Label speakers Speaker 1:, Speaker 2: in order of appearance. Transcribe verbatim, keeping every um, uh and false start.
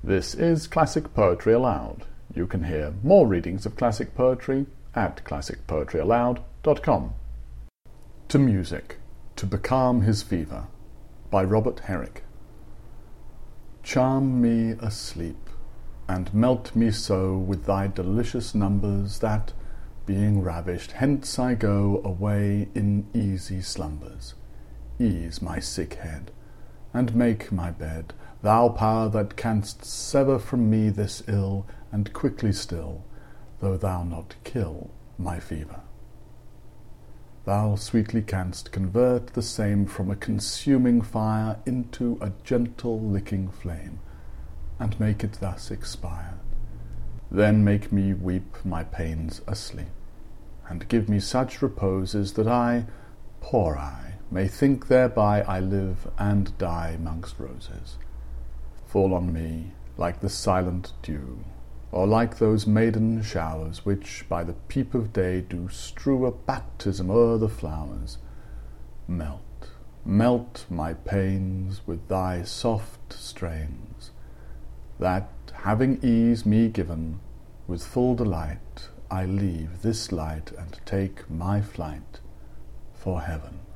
Speaker 1: This is Classic Poetry Aloud. You can hear more readings of classic poetry at classic poetry aloud dot com. To Music, to Becalm His Fever, by Robert Herrick. Charm me asleep, and melt me so with thy delicious numbers, that, being ravished, hence I go away in easy slumbers. Ease my sick head, and make my bed, thou power that canst sever from me this ill, and quickly still, though thou not kill my fever. Thou sweetly canst convert the same from a consuming fire into a gentle licking flame, and make it thus expire. Then make me weep my pains asleep, and give me such reposes that I, poor I, may think thereby I live and die mongst roses. Fall on me like the silent dew, or like those maiden showers which by the peep of day do strew a baptism o'er the flowers. Melt, melt my pains with thy soft strains, that, having ease me given, with full delight I leave this light and take my flight for heaven.